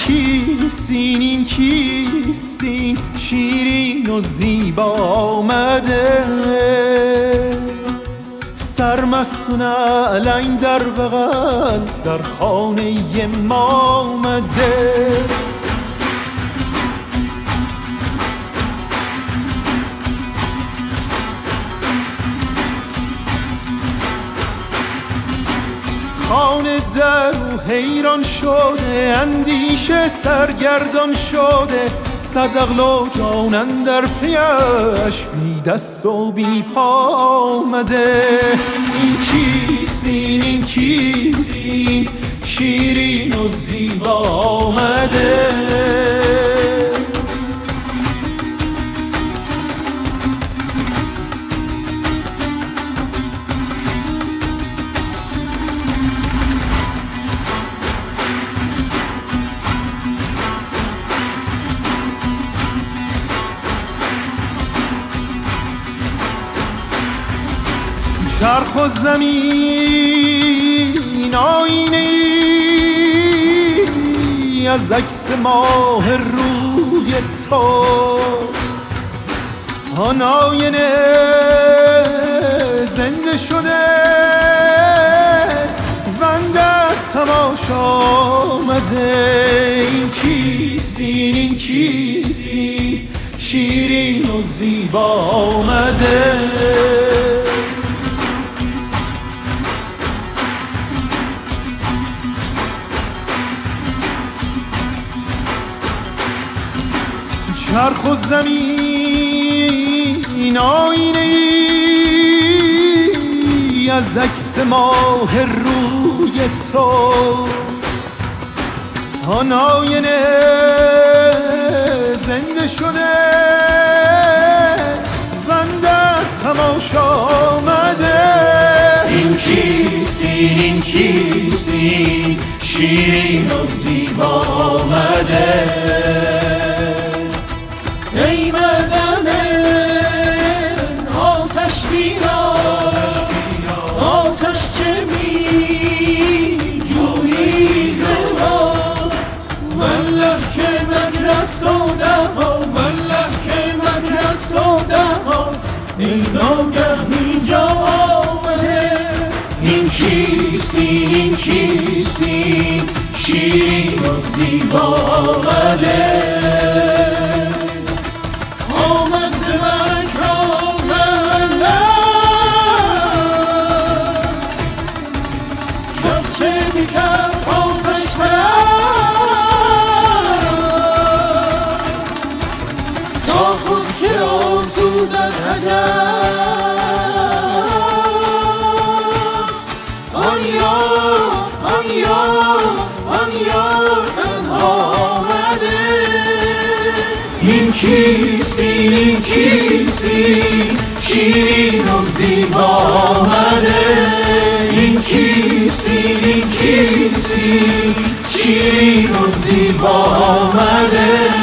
این کیستین شیرین و زیبا آمده سرمست و نعلنگ در بغل در خانه ما آمده خانه در و حیران شده اندیشه سرگردان شده صد عقل و جان اندر پیش بی دست و بی پا آمده این کیستین شیرین و زیبا آمده چرخ و زمین آینه ای از عکس ماه روی تو آن آینه زنده شده و اندر تماشا آمده این کیستین شیرین و زیبا آمده چرخ و زمین آینه ای از عکس ماه روی تو آن آینه زنده شده و اندر تماشا آمده این کیستین شیرین و زیبا آمده ای بدن آتش بیار آتش چه می جویی ز ما والله که مجرس داده والله که مجرس داده ای ناگه اینجا آمده این کیستین شیرین و زیبا آمده سوزد آن یار تنها آمده این کیستین شیرین و زیبا آمده این کیستین شیرین و زیبا آمده